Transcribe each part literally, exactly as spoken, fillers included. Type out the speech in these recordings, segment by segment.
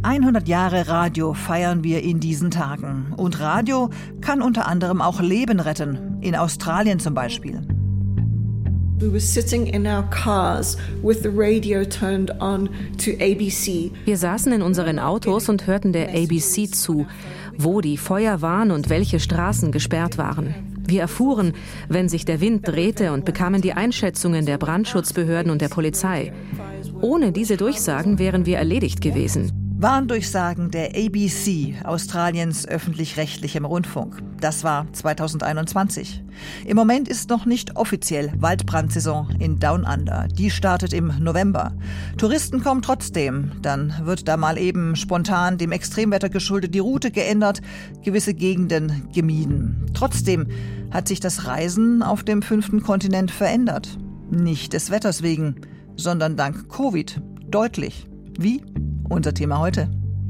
hundert Jahre Radio feiern wir in diesen Tagen. Und Radio kann unter anderem auch Leben retten. In Australien zum Beispiel. We were sitting in our cars with the radio turned on to A B C. Wir saßen in unseren Autos und hörten der A B C zu, wo die Feuer waren und welche Straßen gesperrt waren. Wir erfuhren, wenn sich der Wind drehte, und bekamen die Einschätzungen der Brandschutzbehörden und der Polizei. Ohne diese Durchsagen wären wir erledigt gewesen. Warndurchsagen der A B C, Australiens öffentlich-rechtlichem Rundfunk. Das war zweitausendeinundzwanzig. Im Moment ist noch nicht offiziell Waldbrandsaison in Down Under. Die startet im November. Touristen kommen trotzdem. Dann wird da mal eben spontan dem Extremwetter geschuldet die Route geändert, gewisse Gegenden gemieden. Trotzdem hat sich das Reisen auf dem fünften Kontinent verändert. Nicht des Wetters wegen, sondern dank Covid. Deutlich. Wie? Unser Thema heute.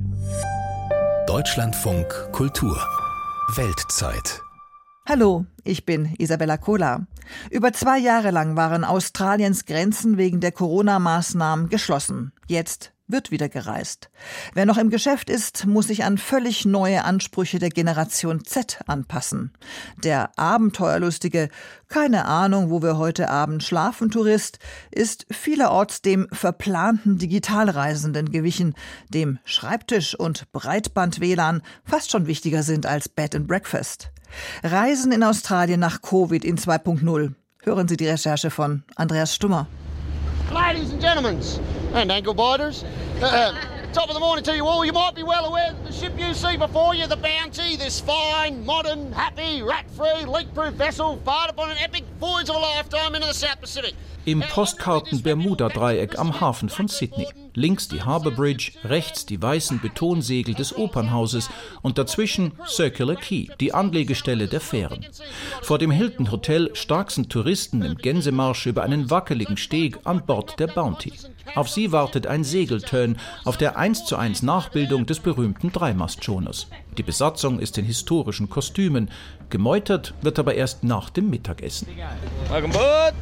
Deutschlandfunk Kultur. Weltzeit. Hallo, ich bin Isabella Kohler. Über zwei Jahre lang waren Australiens Grenzen wegen der Corona-Maßnahmen geschlossen. Jetzt wird wieder gereist. Wer noch im Geschäft ist, muss sich an völlig neue Ansprüche der Generation Z anpassen. Der abenteuerlustige, keine Ahnung, wo wir heute Abend schlafen Tourist, ist vielerorts dem verplanten Digitalreisenden gewichen, dem Schreibtisch und Breitband-W L A N fast schon wichtiger sind als Bed and Breakfast. Reisen in Australien nach Covid in zwei Punkt null. Hören Sie die Recherche von Andreas Stummer. Ladies and gentlemen, and ankle biters, uh, top of the morning to you all. You might be well aware that the ship you see before you, the Bounty, this fine, modern, happy, rat-free, leak-proof vessel, fired upon an epic voyage of a lifetime into the South Pacific. Im Postkarten-Bermuda-Dreieck am Hafen von Sydney. Links die Harbour Bridge, rechts die weißen Betonsegel des Opernhauses und dazwischen Circular Quay, die Anlegestelle der Fähren. Vor dem Hilton Hotel starksen Touristen im Gänsemarsch über einen wackeligen Steg an Bord der Bounty. Auf sie wartet ein Segeltörn auf der eins zu eins Nachbildung des berühmten Dreimastsschoners. Die Besatzung ist in historischen Kostümen. Gemeutert wird aber erst nach dem Mittagessen. Welcome aboard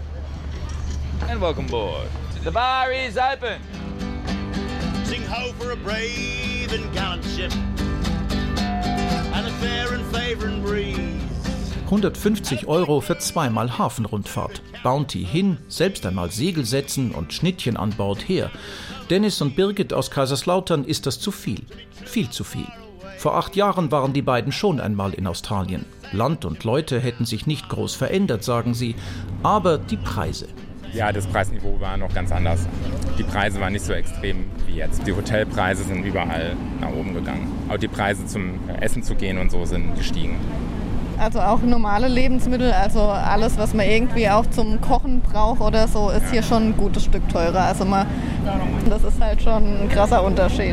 and welcome aboard. The bar is open. Sing ho for a brave and gallant ship and a fair and favouring breeze. hundertfünfzig Euro für zweimal Hafenrundfahrt. Bounty hin, selbst einmal Segel setzen und Schnittchen an Bord her. Dennis und Birgit aus Kaiserslautern ist das zu viel. Viel zu viel. Vor acht Jahren waren die beiden schon einmal in Australien. Land und Leute hätten sich nicht groß verändert, sagen sie. Aber die Preise. Ja, das Preisniveau war noch ganz anders. Die Preise waren nicht so extrem wie jetzt. Die Hotelpreise sind überall nach oben gegangen. Auch die Preise zum Essen zu gehen und so sind gestiegen. Also auch normale Lebensmittel, also alles, was man irgendwie auch zum Kochen braucht oder so, ist hier schon ein gutes Stück teurer. Also man, das ist halt schon ein krasser Unterschied.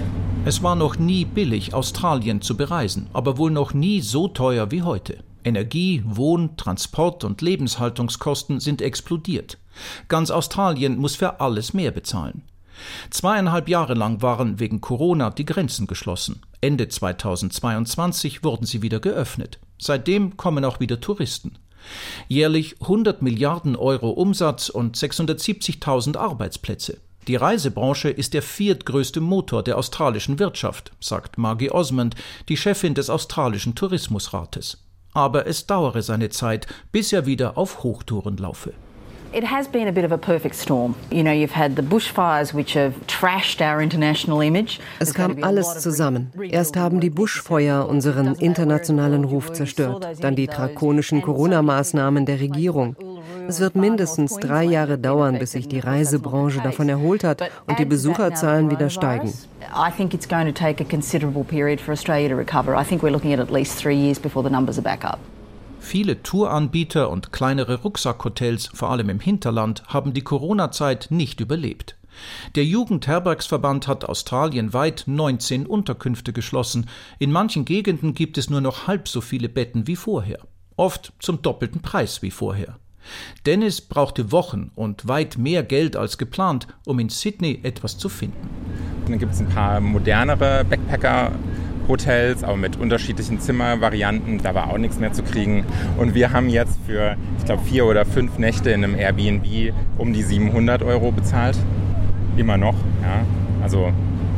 Es war noch nie billig, Australien zu bereisen, aber wohl noch nie so teuer wie heute. Energie, Wohn-, Transport- und Lebenshaltungskosten sind explodiert. Ganz Australien muss für alles mehr bezahlen. Zweieinhalb Jahre lang waren wegen Corona die Grenzen geschlossen. Ende zweitausendzweiundzwanzig wurden sie wieder geöffnet. Seitdem kommen auch wieder Touristen. Jährlich hundert Milliarden Euro Umsatz und sechshundertsiebzigtausend Arbeitsplätze. Die Reisebranche ist der viertgrößte Motor der australischen Wirtschaft, sagt Margie Osmond, die Chefin des australischen Tourismusrates. Aber es dauere seine Zeit, bis er wieder auf Hochtouren laufe. It has been a bit of a perfect storm. You know, you've had the bushfires which have trashed our international image. Es kam alles zusammen. Erst haben die Buschfeuer unseren internationalen Ruf zerstört, dann die drakonischen Corona-Maßnahmen der Regierung. Es wird mindestens drei Jahre dauern, bis sich die Reisebranche davon erholt hat und die Besucherzahlen wieder steigen. I think it's going to take a considerable period for Australia to recover. I think we're looking at at least three years before the numbers are back up. Viele Touranbieter und kleinere Rucksackhotels, vor allem im Hinterland, haben die Corona-Zeit nicht überlebt. Der Jugendherbergsverband hat australienweit neunzehn Unterkünfte geschlossen. In manchen Gegenden gibt es nur noch halb so viele Betten wie vorher. Oft zum doppelten Preis wie vorher. Dennis brauchte Wochen und weit mehr Geld als geplant, um in Sydney etwas zu finden. Dann gibt es ein paar modernere Backpacker-Hotels, aber mit unterschiedlichen Zimmervarianten. Da war auch nichts mehr zu kriegen. Und wir haben jetzt für, ich glaube, vier oder fünf Nächte in einem Airbnb um die siebenhundert Euro bezahlt. Immer noch, ja. Also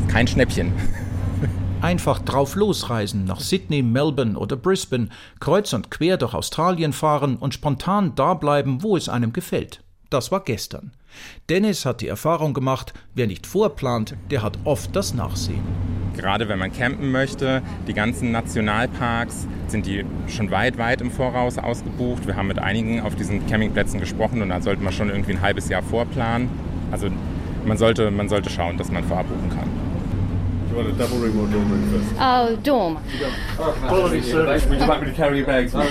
kein Schnäppchen. Einfach drauf losreisen nach Sydney, Melbourne oder Brisbane, kreuz und quer durch Australien fahren und spontan da bleiben, wo es einem gefällt. Das war gestern. Dennis hat die Erfahrung gemacht, wer nicht vorplant, der hat oft das Nachsehen. Gerade wenn man campen möchte, die ganzen Nationalparks sind die schon weit, weit im Voraus ausgebucht. Wir haben mit einigen auf diesen Campingplätzen gesprochen und da sollte man schon irgendwie ein halbes Jahr vorplanen. Also man sollte, man sollte schauen, dass man vorabbuchen kann. Do you want a double room or dorm room first? Oh, dorm. Quality service. Would you like me to carry your bags? Where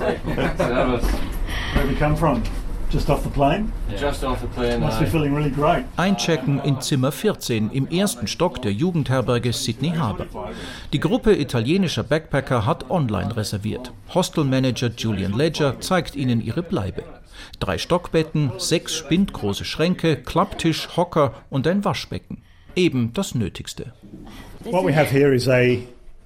have you come from? Just off the plane? Just off the plane. Must be feeling really great. Einchecken in Zimmer vierzehn im ersten Stock der Jugendherberge Sydney Harbour. Die Gruppe italienischer Backpacker hat online reserviert. Hostelmanager Julian Ledger zeigt ihnen ihre Bleibe. Drei Stockbetten, sechs spindgroße Schränke, Klapptisch, Hocker und ein Waschbecken. Eben das Nötigste. What we have here is a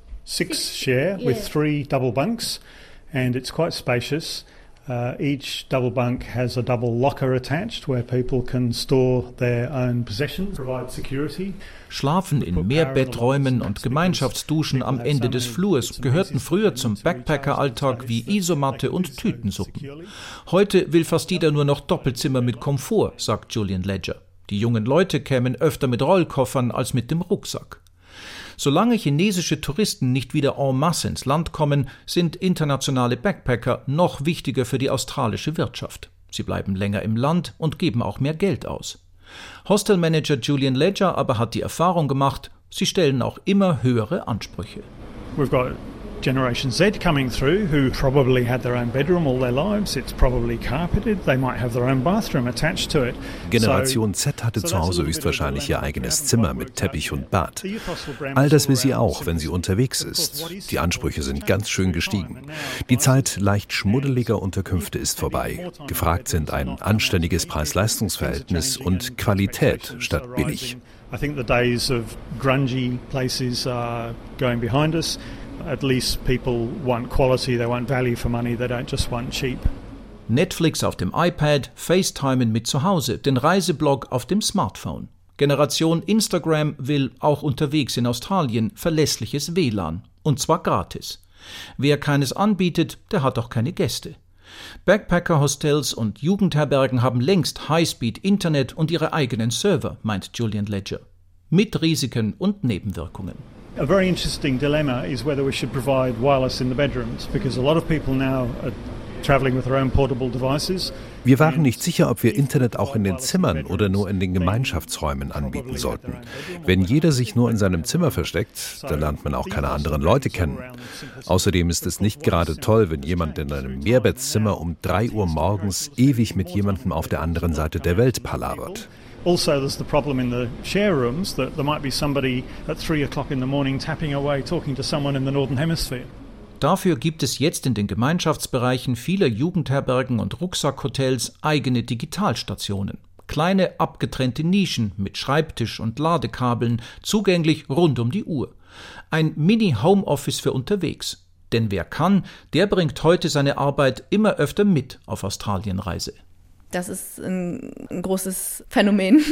six share with three double bunks and it's quite spacious. Uh, each double bunk has a double locker attached where people can store their own possessions, provide security. Schlafen in Mehrbetträumen und Gemeinschaftsduschen am Ende des Flurs gehörten früher zum Backpacker-Alltag wie Isomatte und Tütensuppen. Heute will fast jeder nur noch Doppelzimmer mit Komfort, sagt Julian Ledger. Die jungen Leute kämen öfter mit Rollkoffern als mit dem Rucksack. Solange chinesische Touristen nicht wieder en masse ins Land kommen, sind internationale Backpacker noch wichtiger für die australische Wirtschaft. Sie bleiben länger im Land und geben auch mehr Geld aus. Hostelmanager Julian Ledger aber hat die Erfahrung gemacht, sie stellen auch immer höhere Ansprüche. We've got Generation Z coming through who probably had their own bedroom all their lives. It's probably carpeted. They might have their own bathroom attached to it. Generation Z hatte zu Hause höchstwahrscheinlich ihr eigenes Zimmer mit Teppich und Bad. All das will sie auch, wenn sie unterwegs ist. Die Ansprüche sind ganz schön gestiegen. Die Zeit leicht schmuddeliger Unterkünfte ist vorbei. Gefragt sind ein anständiges Preis-Leistungs-Verhältnis und Qualität statt billig. I think the days of grungy places are going behind us. At least people want quality, they want value for money, they don't just want cheap. Netflix auf dem iPad, FaceTimen mit zu Hause, den Reiseblog auf dem Smartphone. Generation Instagram will auch unterwegs in Australien verlässliches W L A N. Und zwar gratis. Wer keines anbietet, der hat auch keine Gäste. Backpacker-Hostels und Jugendherbergen haben längst Highspeed-Internet und ihre eigenen Server, meint Julian Ledger. Mit Risiken und Nebenwirkungen. A very interesting dilemma is whether we should provide wireless in the bedrooms, because a lot of people now are traveling with their own portable devices. Wir waren nicht sicher, ob wir Internet auch in den Zimmern oder nur in den Gemeinschaftsräumen anbieten sollten. Wenn jeder sich nur in seinem Zimmer versteckt, dann lernt man auch keine anderen Leute kennen. Außerdem ist es nicht gerade toll, wenn jemand in einem Mehrbettzimmer um drei Uhr morgens ewig mit jemandem auf der anderen Seite der Welt palavert. Also, there's the problem in the share rooms that there might be somebody at three o'clock in the morning tapping away, talking to someone in the Northern Hemisphere. Dafür gibt es jetzt in den Gemeinschaftsbereichen vieler Jugendherbergen und Rucksackhotels eigene Digitalstationen. Kleine abgetrennte Nischen mit Schreibtisch und Ladekabeln, zugänglich rund um die Uhr. Ein Mini-Homeoffice für unterwegs. Denn wer kann, der bringt heute seine Arbeit immer öfter mit auf Australienreise. Das ist ein, ein großes Phänomen,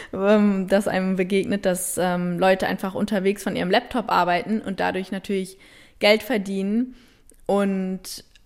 das einem begegnet, dass ähm, Leute einfach unterwegs von ihrem Laptop arbeiten und dadurch natürlich Geld verdienen und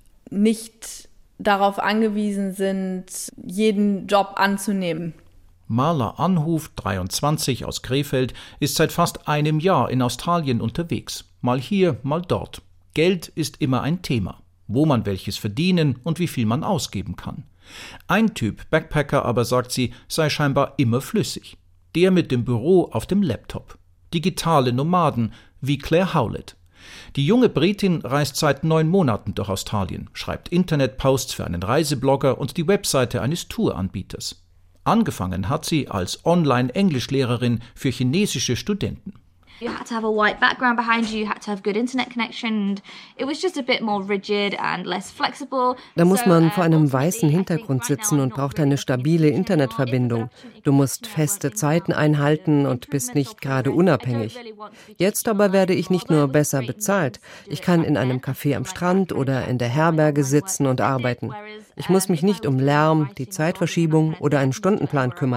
nicht darauf angewiesen sind, jeden Job anzunehmen. Marla Anhuf, dreiundzwanzig, aus Krefeld, ist seit fast einem Jahr in Australien unterwegs. Mal hier, mal dort. Geld ist immer ein Thema. Wo man welches verdienen und wie viel man ausgeben kann. Ein Typ Backpacker aber, sagt sie, sei scheinbar immer flüssig. Der mit dem Büro auf dem Laptop. Digitale Nomaden wie Claire Howlett. Die junge Britin reist seit neun Monaten durch Australien, schreibt Internetposts für einen Reiseblogger und die Webseite eines Touranbieters. Angefangen hat sie als Online-Englischlehrerin für chinesische Studenten. You had to have a white background behind you, you had to have good internet connection, and it was just a bit more rigid and less flexible. Da muss man vor einem weißen Hintergrund sitzen und braucht eine stabile Internetverbindung. Du musst feste Zeiten einhalten und bist nicht gerade unabhängig. Jetzt aber werde ich nicht nur besser bezahlt. Ich kann in einem Café am Strand oder in der Herberge sitzen und arbeiten. Ich muss mich nicht um Lärm, die Zeitverschiebung oder einen Stundenplan kümmern.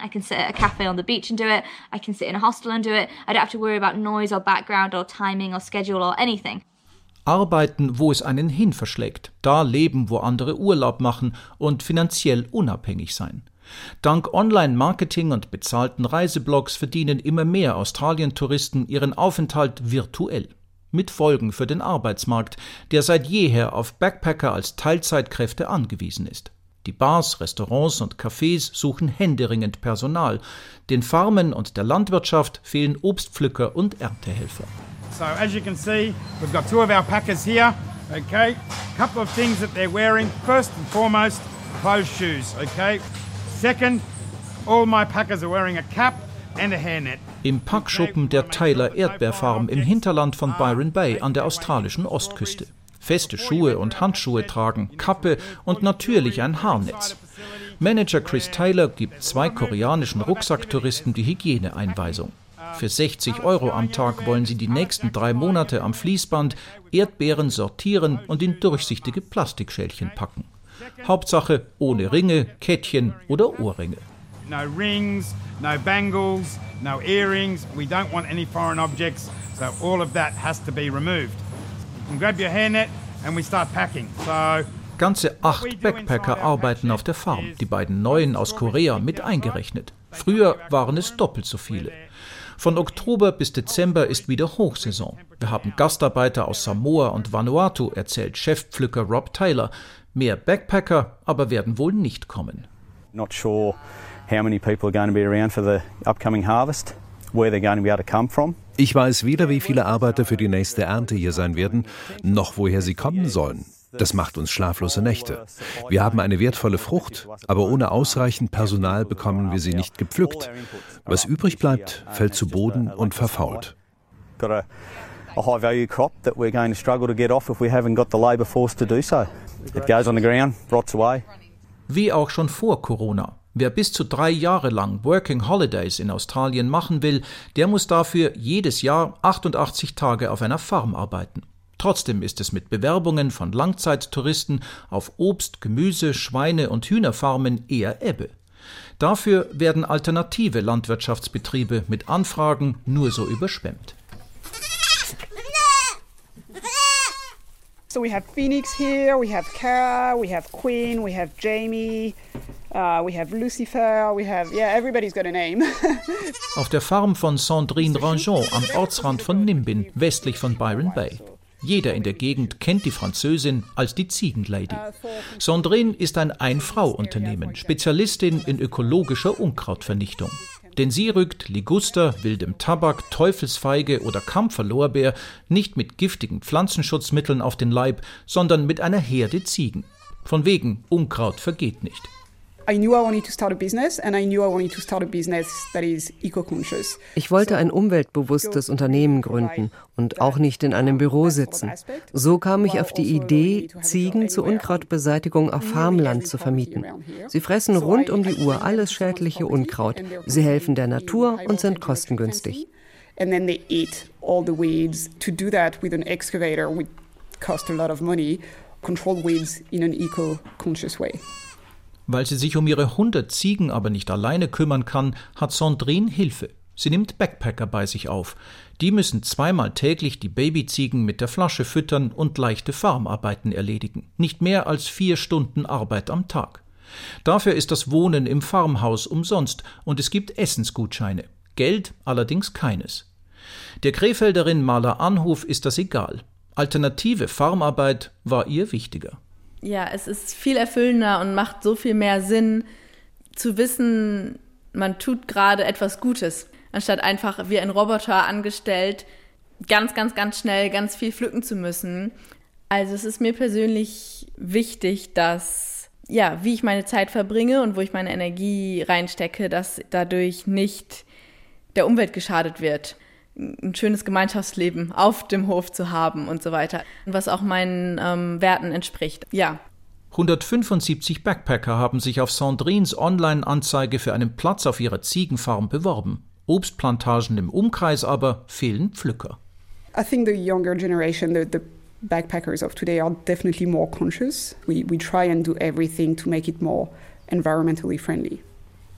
I can sit at a cafe on the beach and do it. I can sit in a hostel and do it. I don't have to worry about noise or background or timing or schedule or anything. Arbeiten, wo es einen hin verschlägt. Da leben, wo andere Urlaub machen und finanziell unabhängig sein. Dank Online-Marketing und bezahlten Reiseblogs verdienen immer mehr Australien-Touristen ihren Aufenthalt virtuell. Mit Folgen für den Arbeitsmarkt, der seit jeher auf Backpacker als Teilzeitkräfte angewiesen ist. Die Bars, Restaurants und Cafés suchen händeringend Personal. Den Farmen und der Landwirtschaft fehlen Obstpflücker und Erntehelfer. So as you can see, we've got two of our packers here. Okay, a couple of things that they're wearing. First and foremost, closed shoes. Okay. Second, all my packers are wearing a cap and a hairnet. Im Packschuppen der Tyler Erdbeerfarm im Hinterland von Byron Bay an der australischen Ostküste. Feste Schuhe und Handschuhe tragen, Kappe und natürlich ein Haarnetz. Manager Chris Taylor gibt zwei koreanischen Rucksacktouristen die Hygieneeinweisung. Für sechzig Euro am Tag wollen sie die nächsten drei Monate am Fließband Erdbeeren sortieren und in durchsichtige Plastikschälchen packen. Hauptsache ohne Ringe, Kettchen oder Ohrringe. No rings, no bangles, no earrings. We don't want any foreign objects, so all of that has to be removed. And grab your hairnet and we start packing. So Ganze acht Backpacker arbeiten auf der Farm, die beiden neuen aus Korea mit eingerechnet. Früher waren es doppelt so viele. Von Oktober bis Dezember ist wieder Hochsaison. Wir haben Gastarbeiter aus Samoa und Vanuatu, erzählt Chefpflücker Rob Taylor. Mehr Backpacker aber werden wohl nicht kommen. Not sure how many people are going to be around for the upcoming harvest, where they're going to be able to come from. Ich weiß weder, wie viele Arbeiter für die nächste Ernte hier sein werden, noch woher sie kommen sollen. Das macht uns schlaflose Nächte. Wir haben eine wertvolle Frucht, aber ohne ausreichend Personal bekommen wir sie nicht gepflückt. Was übrig bleibt, fällt zu Boden und verfault. Got a, a high-value crop that we're going to struggle to get off if we haven't got the labour force to do so. It goes on the ground, rots away. Wie auch schon vor Corona. Wer bis zu drei Jahre lang Working Holidays in Australien machen will, der muss dafür jedes Jahr achtundachtzig Tage auf einer Farm arbeiten. Trotzdem ist es mit Bewerbungen von Langzeittouristen auf Obst-, Gemüse-, Schweine- und Hühnerfarmen eher ebbe. Dafür werden alternative Landwirtschaftsbetriebe mit Anfragen nur so überschwemmt. So we have Phoenix here, we have Kara, we have Queen, we have Jamie, uh, we have Lucifer, we have, yeah, everybody's got a name. Auf der Farm von Sandrine Rangeon am Ortsrand von Nimbin, westlich von Byron Bay. Jeder in der Gegend kennt die Französin als die Ziegenlady. Sandrine ist ein Ein-Frau-Unternehmen, Spezialistin in ökologischer Unkrautvernichtung. Denn sie rückt Liguster, wildem Tabak, Teufelsfeige oder Kampferlorbeer nicht mit giftigen Pflanzenschutzmitteln auf den Leib, sondern mit einer Herde Ziegen. Von wegen, Unkraut vergeht nicht. I knew I wanted to start a business and I knew I wanted to start a business that is eco-conscious. Ich wollte ein umweltbewusstes Unternehmen gründen und auch nicht in einem Büro sitzen. So kam ich auf die Idee, Ziegen zur Unkrautbeseitigung auf Farmland zu vermieten. Sie fressen rund um die Uhr alles schädliche Unkraut. Sie helfen der Natur und sind kostengünstig. And then they eat all the weeds. To do that with an excavator would cost a lot of money. Control weeds in an eco-conscious way. Weil sie sich um ihre hundert Ziegen aber nicht alleine kümmern kann, hat Sandrine Hilfe. Sie nimmt Backpacker bei sich auf. Die müssen zweimal täglich die Babyziegen mit der Flasche füttern und leichte Farmarbeiten erledigen. Nicht mehr als vier Stunden Arbeit am Tag. Dafür ist das Wohnen im Farmhaus umsonst und es gibt Essensgutscheine. Geld allerdings keines. Der Krefelderin Marla Anhof ist das egal. Alternative Farmarbeit war ihr wichtiger. Ja, es ist viel erfüllender und macht so viel mehr Sinn, zu wissen, man tut gerade etwas Gutes, anstatt einfach wie ein Roboter angestellt, ganz, ganz, ganz schnell ganz viel pflücken zu müssen. Also es ist mir persönlich wichtig, dass, ja, wie ich meine Zeit verbringe und wo ich meine Energie reinstecke, dass dadurch nicht der Umwelt geschadet wird. Ein schönes Gemeinschaftsleben auf dem Hof zu haben und so weiter, was auch meinen ähm, Werten entspricht. Ja. hundertfünfundsiebzig Backpacker haben sich auf Sandrines Online-Anzeige für einen Platz auf ihrer Ziegenfarm beworben. Obstplantagen im Umkreis aber fehlen Pflücker. I think the younger generation, the, the backpackers of today are definitely more conscious. We, we try and do everything to make it more environmentally friendly.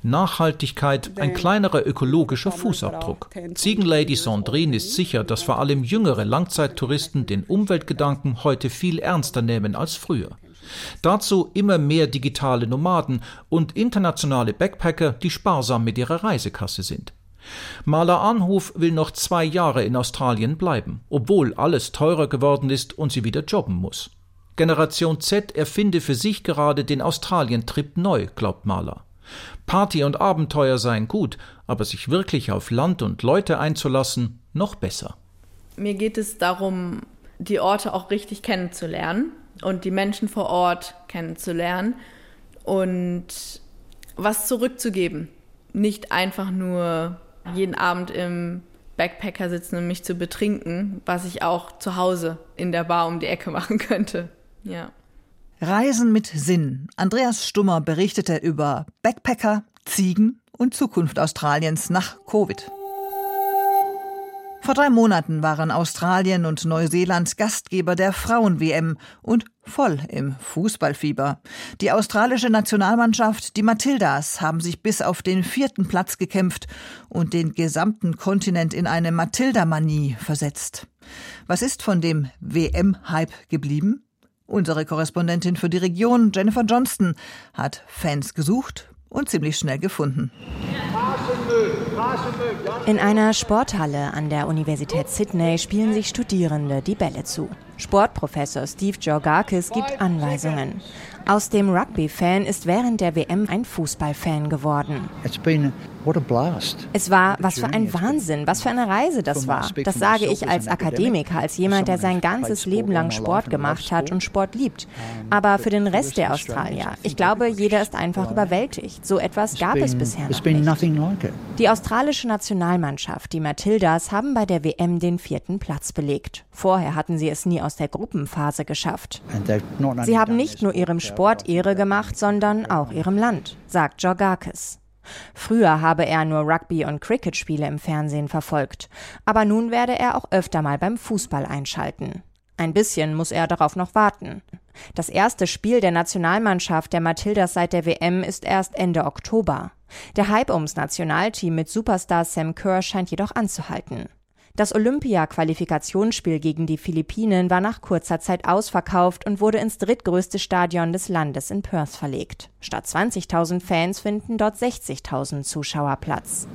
Nachhaltigkeit, ein kleinerer ökologischer Fußabdruck. Ziegenlady Sandrine ist sicher, dass vor allem jüngere Langzeittouristen den Umweltgedanken heute viel ernster nehmen als früher. Dazu immer mehr digitale Nomaden und internationale Backpacker, die sparsam mit ihrer Reisekasse sind. Marla Arnhof will noch zwei Jahre in Australien bleiben, obwohl alles teurer geworden ist und sie wieder jobben muss. Generation Z erfinde für sich gerade den Australien-Trip neu, glaubt Marla. Party und Abenteuer seien gut, aber sich wirklich auf Land und Leute einzulassen, noch besser. Mir geht es darum, die Orte auch richtig kennenzulernen und die Menschen vor Ort kennenzulernen und was zurückzugeben. Nicht einfach nur jeden Abend im Backpacker sitzen und mich zu betrinken, was ich auch zu Hause in der Bar um die Ecke machen könnte. Ja. Reisen mit Sinn. Andreas Stummer berichtete über Backpacker, Ziegen und Zukunft Australiens nach Covid. Vor drei Monaten waren Australien und Neuseeland Gastgeber der Frauen-W M und voll im Fußballfieber. Die australische Nationalmannschaft, die Matildas, haben sich bis auf den vierten Platz gekämpft und den gesamten Kontinent in eine Matilda-Manie versetzt. Was ist von dem W M-Hype geblieben? Unsere Korrespondentin für die Region, Jennifer Johnston, hat Fans gesucht und ziemlich schnell gefunden. In einer Sporthalle an der Universität Sydney spielen sich Studierende die Bälle zu. Sportprofessor Steve Georgakis gibt Anweisungen. Aus dem Rugby-Fan ist während der W M ein Fußballfan geworden. Es war, was für ein Wahnsinn, was für eine Reise das war. Das sage ich als Akademiker, als jemand, der sein ganzes Leben lang Sport gemacht hat und Sport liebt. Aber für den Rest der Australier, ich glaube, jeder ist einfach überwältigt. So etwas gab es bisher noch nicht. Die australische Nationalmannschaft, die Matildas, haben bei der W M den vierten Platz belegt. Vorher hatten sie es nie aus der Gruppenphase geschafft. Sie haben nicht nur ihrem Sport Ehre gemacht, sondern auch ihrem Land, sagt Georgakis. Früher habe er nur Rugby- und Cricket-Spiele im Fernsehen verfolgt, aber nun werde er auch öfter mal beim Fußball einschalten. Ein bisschen muss er darauf noch warten. Das erste Spiel der Nationalmannschaft der Matildas seit der W M ist erst Ende Oktober. Der Hype ums Nationalteam mit Superstar Sam Kerr scheint jedoch anzuhalten. Das Olympia-Qualifikationsspiel gegen die Philippinen war nach kurzer Zeit ausverkauft und wurde ins drittgrößte Stadion des Landes in Perth verlegt. Statt zwanzigtausend Fans finden dort sechzigtausend Zuschauer Platz.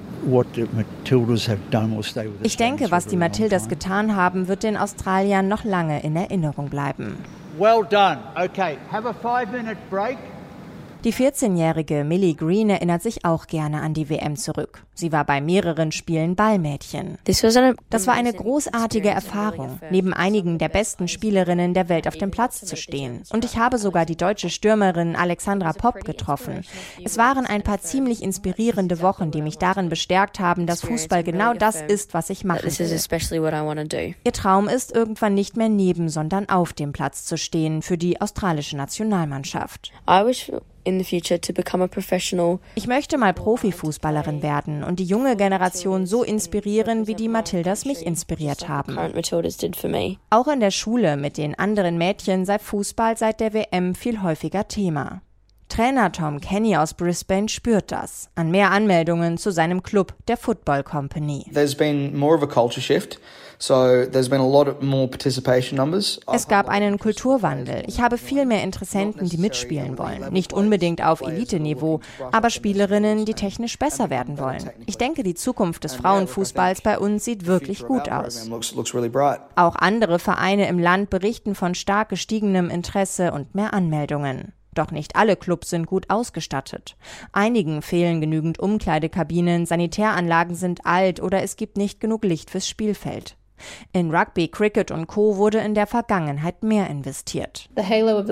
Ich denke, was die Matildas getan haben, wird den Australiern noch lange in Erinnerung bleiben. Well done. Okay, have a five-minute break. Die vierzehnjährige Millie Green erinnert sich auch gerne an die W M zurück. Sie war bei mehreren Spielen Ballmädchen. Das war eine großartige Erfahrung, neben einigen der besten Spielerinnen der Welt auf dem Platz zu stehen. Und ich habe sogar die deutsche Stürmerin Alexandra Popp getroffen. Es waren ein paar ziemlich inspirierende Wochen, die mich darin bestärkt haben, dass Fußball genau das ist, was ich machen will. Ihr Traum ist, irgendwann nicht mehr neben, sondern auf dem Platz zu stehen für die australische Nationalmannschaft. In the future to become a professional. Ich möchte mal Profifußballerin werden und die junge Generation so inspirieren, wie die Matildas mich inspiriert haben. Auch in der Schule mit den anderen Mädchen sei Fußball seit der W M viel häufiger Thema. Trainer Tom Kenny aus Brisbane spürt das an mehr Anmeldungen zu seinem Club, der Football Company. There's been more of a culture shift. So there's been a lot more participation numbers. Es gab einen Kulturwandel. Ich habe viel mehr Interessenten, die mitspielen wollen. Nicht unbedingt auf Elite-Niveau, aber Spielerinnen, die technisch besser werden wollen. Ich denke, die Zukunft des Frauenfußballs bei uns sieht wirklich gut aus. Auch andere Vereine im Land berichten von stark gestiegenem Interesse und mehr Anmeldungen. Doch nicht alle Clubs sind gut ausgestattet. Einigen fehlen genügend Umkleidekabinen, Sanitäranlagen sind alt oder es gibt nicht genug Licht fürs Spielfeld. In Rugby, Cricket und Co. wurde in der Vergangenheit mehr investiert. Der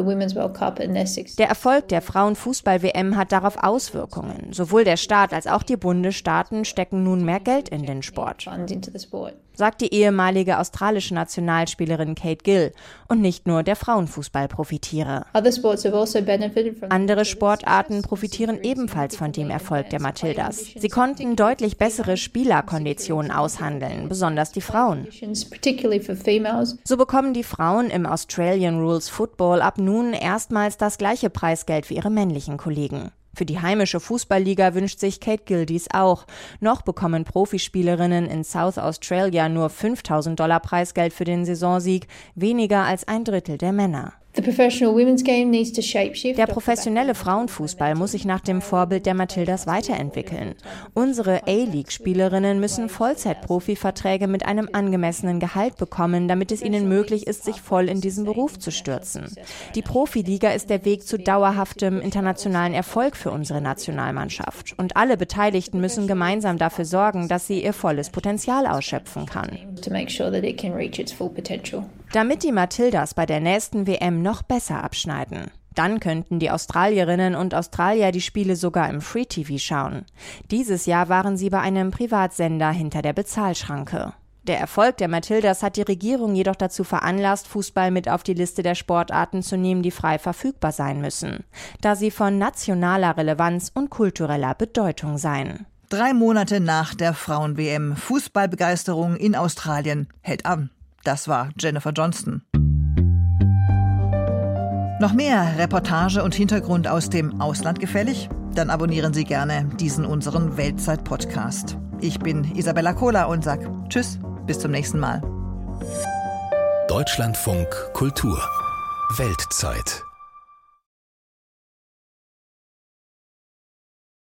Erfolg der Frauenfußball-W M hat darauf Auswirkungen. Sowohl der Staat als auch die Bundesstaaten stecken nun mehr Geld in den Sport, sagt die ehemalige australische Nationalspielerin Kate Gill. Und nicht nur der Frauenfußball profitiere. Andere Sportarten profitieren ebenfalls von dem Erfolg der Matildas. Sie konnten deutlich bessere Spielerkonditionen aushandeln, besonders die Frauen. So bekommen die Frauen im Australian Rules Football ab nun erstmals das gleiche Preisgeld wie ihre männlichen Kollegen. Für die heimische Fußballliga wünscht sich Kate Gill dies auch. Noch bekommen Profispielerinnen in South Australia nur fünftausend Dollar Preisgeld für den Saisonsieg, weniger als ein Drittel der Männer. Der professionelle Frauenfußball muss sich nach dem Vorbild der Matildas weiterentwickeln. Unsere A-League-Spielerinnen müssen Vollzeit-Profi-Verträge mit einem angemessenen Gehalt bekommen, damit es ihnen möglich ist, sich voll in diesen Beruf zu stürzen. Die Profiliga ist der Weg zu dauerhaftem internationalen Erfolg für unsere Nationalmannschaft. Und alle Beteiligten müssen gemeinsam dafür sorgen, dass sie ihr volles Potenzial ausschöpfen kann. Damit die Matildas bei der nächsten W M noch besser abschneiden. Dann könnten die Australierinnen und Australier die Spiele sogar im Free-T V schauen. Dieses Jahr waren sie bei einem Privatsender hinter der Bezahlschranke. Der Erfolg der Matildas hat die Regierung jedoch dazu veranlasst, Fußball mit auf die Liste der Sportarten zu nehmen, die frei verfügbar sein müssen, da sie von nationaler Relevanz und kultureller Bedeutung seien. Drei Monate nach der Frauen-W M. Fußballbegeisterung in Australien hält an. Das war Jennifer Johnston. Noch mehr Reportage und Hintergrund aus dem Ausland gefällig? Dann abonnieren Sie gerne diesen unseren Weltzeit-Podcast. Ich bin Isabella Kohler und sag Tschüss, bis zum nächsten Mal. Deutschlandfunk Kultur Weltzeit.